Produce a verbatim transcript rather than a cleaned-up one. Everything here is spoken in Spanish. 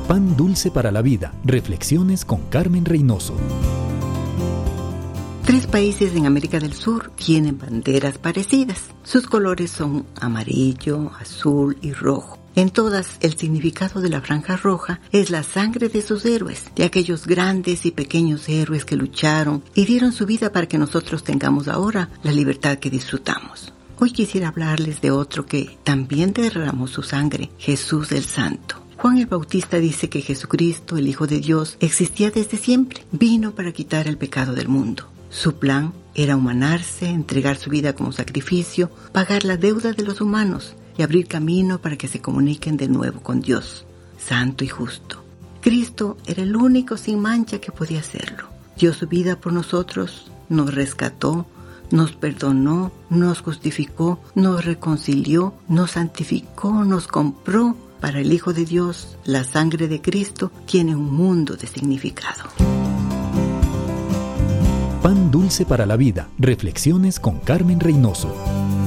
Pan dulce para la vida. Reflexiones con Carmen Reynoso. Tres países en América del Sur tienen banderas parecidas. Sus colores son amarillo, azul y rojo. En todas, el significado de la franja roja es la sangre de sus héroes, de aquellos grandes y pequeños héroes que lucharon y dieron su vida para que nosotros tengamos ahora la libertad que disfrutamos. Hoy quisiera hablarles de otro que también derramó su sangre, Jesús el Santo. Juan el Bautista dice que Jesucristo, el Hijo de Dios, existía desde siempre. Vino para quitar el pecado del mundo. Su plan era humanarse, entregar su vida como sacrificio, pagar la deuda de los humanos y abrir camino para que se comuniquen de nuevo con Dios, santo y justo. Cristo era el único sin mancha que podía hacerlo. Dio su vida por nosotros, nos rescató, nos perdonó, nos justificó, nos reconcilió, nos santificó, nos compró. Para el Hijo de Dios, la sangre de Cristo tiene un mundo de significado. Pan dulce para la vida. Reflexiones con Carmen Reynoso.